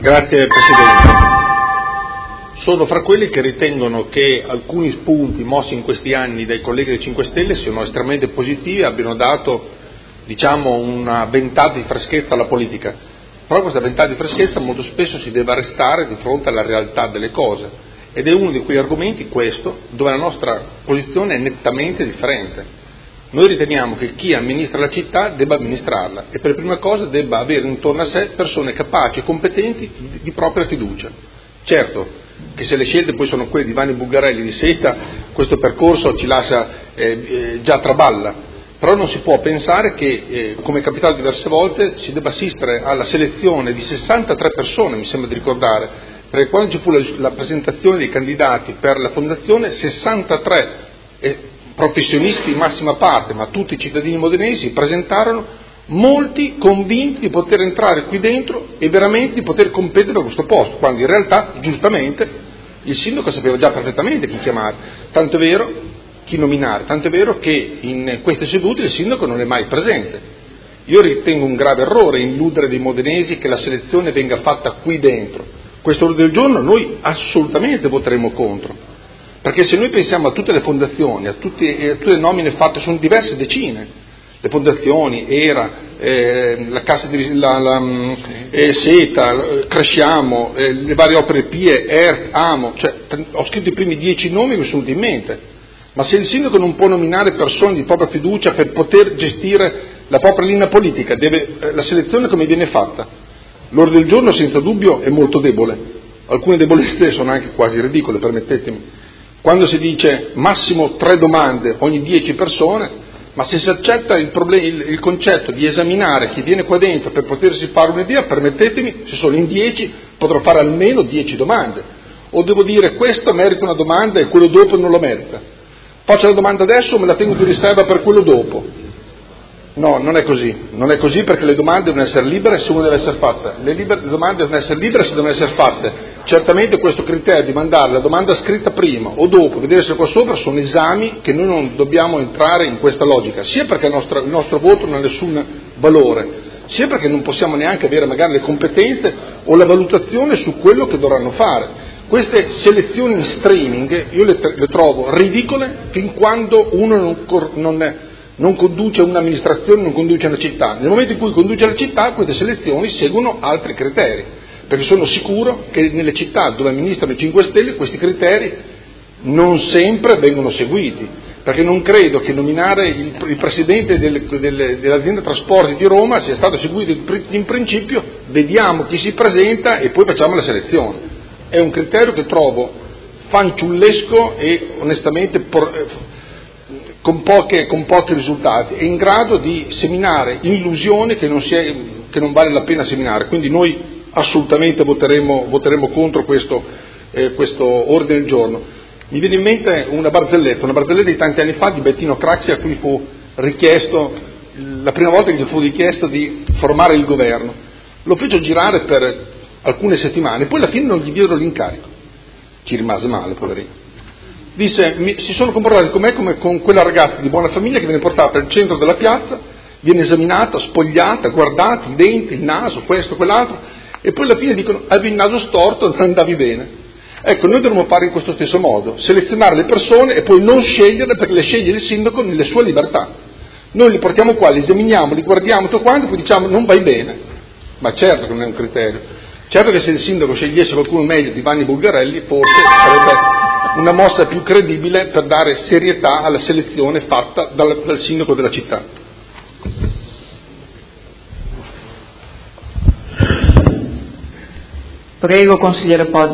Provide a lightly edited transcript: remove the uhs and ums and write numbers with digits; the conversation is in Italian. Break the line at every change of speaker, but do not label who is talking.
Grazie Presidente. Sono fra quelli che ritengono che alcuni spunti mossi in questi anni dai colleghi del 5 Stelle siano estremamente positivi e abbiano dato, una ventata di freschezza alla politica. Però questa ventata di freschezza molto spesso si deve arrestare di fronte alla realtà delle cose, ed è uno di quegli argomenti, questo, dove la nostra posizione è nettamente differente. Noi riteniamo che chi amministra la città debba amministrarla e per prima cosa debba avere intorno a sé persone capaci e competenti di propria fiducia. Certo che se le scelte poi sono quelle di Vanni Bulgarelli di Seta, questo percorso ci lascia già traballa, però non si può pensare che, come è capitato diverse volte, si debba assistere alla selezione di 63 persone, mi sembra di ricordare, perché quando ci fu la presentazione dei candidati per la fondazione, 63 professionisti in massima parte, ma tutti cittadini modenesi, presentarono, molti convinti di poter entrare qui dentro e veramente di poter competere a questo posto, quando in realtà, giustamente, il sindaco sapeva già perfettamente chi chiamare, tanto è vero, chi nominare, tanto è vero che in queste sedute il sindaco non è mai presente. Io ritengo un grave errore illudere dei modenesi che la selezione venga fatta qui dentro. Questo ordine del giorno noi assolutamente voteremo contro. Perché se noi pensiamo a tutte le fondazioni, a tutte le nomine fatte, sono diverse decine, le fondazioni, ERA, la Cassa di Seta, Cresciamo, le varie opere PIE, ERC, AMO, ho scritto i primi 10 nomi che mi sono venuti in mente, ma se il sindaco non può nominare persone di propria fiducia per poter gestire la propria linea politica, la selezione come viene fatta? L'ordine del giorno senza dubbio è molto debole, alcune debolezze sono anche quasi ridicole, permettetemi. Quando si dice massimo 3 domande ogni 10 persone, ma se si accetta il concetto di esaminare chi viene qua dentro per potersi fare un'idea, permettetemi, se sono in 10 potrò fare almeno 10 domande. O devo dire questo merita una domanda e quello dopo non lo merita. Faccio la domanda adesso o me la tengo di riserva per quello dopo? No, non è così perché le domande devono essere libere se uno deve essere fatte. Le domande devono essere libere se devono essere fatte. Certamente questo criterio di mandare la domanda scritta prima o dopo, vedere se qua sopra, sono esami che noi non dobbiamo entrare in questa logica, sia perché il nostro voto non ha nessun valore, sia perché non possiamo neanche avere magari le competenze o la valutazione su quello che dovranno fare. Queste selezioni in streaming io le trovo ridicole fin quando uno non conduce un'amministrazione, non conduce una città. Nel momento in cui conduce la città, queste selezioni seguono altri criteri, perché sono sicuro che nelle città dove amministrano i 5 Stelle questi criteri non sempre vengono seguiti, perché non credo che nominare il presidente dell'azienda trasporti di Roma sia stato seguito in principio, vediamo chi si presenta e poi facciamo la selezione. È un criterio che trovo fanciullesco e onestamente con pochi risultati, è in grado di seminare illusioni che non vale la pena seminare. Quindi noi assolutamente voteremo contro questo ordine del giorno. Mi viene in mente una barzelletta di tanti anni fa di Bettino Craxi, a cui fu richiesto, la prima volta che gli fu richiesto di formare il governo. Lo fece girare per alcune settimane, poi alla fine non gli diedero l'incarico. Ci rimase male, poverino. Disse, si sono comportati con me come con quella ragazza di buona famiglia che viene portata al centro della piazza, viene esaminata, spogliata, guardata, i denti, il naso, questo, quell'altro, e poi alla fine dicono, avevi il naso storto, non andavi bene. Ecco, noi dovremmo fare in questo stesso modo, selezionare le persone e poi non sceglierle perché le sceglie il sindaco nelle sue libertà. Noi li portiamo qua, li esaminiamo, li guardiamo tutto quanto, poi diciamo non vai bene. Ma certo che non è un criterio. Certo che se il sindaco scegliesse qualcuno meglio di Vanni Bulgarelli, forse sarebbe una mossa più credibile per dare serietà alla selezione fatta dal sindaco della città.
Prego, consigliere Poggi.